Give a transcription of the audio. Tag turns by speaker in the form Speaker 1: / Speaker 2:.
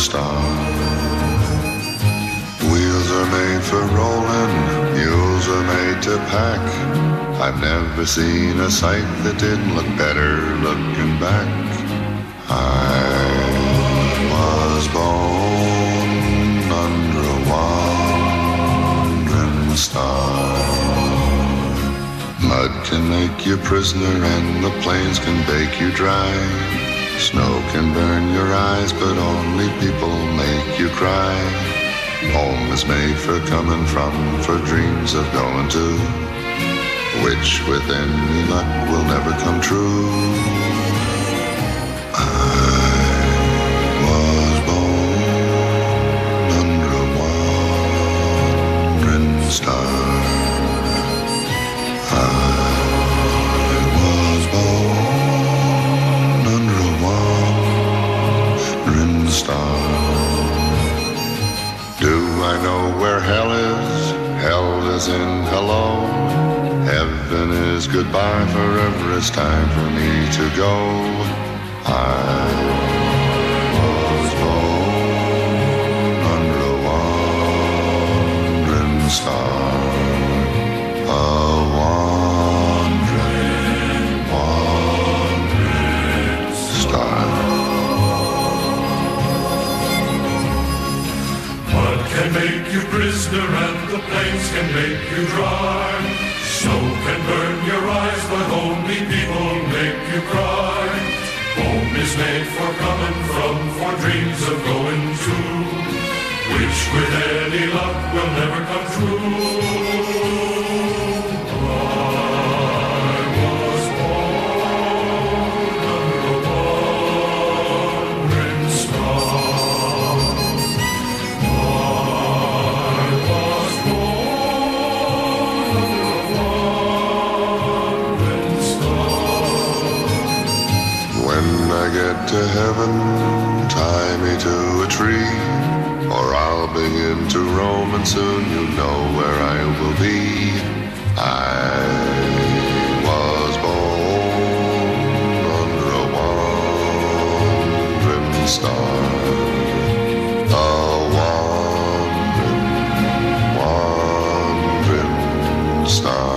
Speaker 1: star. Wheels are made for rolling, mules are made to pack. I've never seen a sight that didn't look better looking back. I was born under a wandering star. Mud can make you prisoner and the plains can bake you dry. Snow can burn your eyes, but only people make you cry. Home is made for coming from, for dreams of going to, which with any luck will never come true. I was born under a wandering star. I was born under a wandering star. Do I know where hell is? Hell is in hello. Heaven is goodbye, forever it's time for me to go. I was born under a wandering star. A wandering star.
Speaker 2: Mud can make you prisoner and the plains can make you dry. Snow can burn your eyes, but only people make you cry. Home is made for coming from, for dreams of going to, which with any luck will never come true.
Speaker 1: When I get to heaven, tie me to a tree, or I'll begin to roam, and soon you know where I will be. I was born under a wandering star. A wandering star.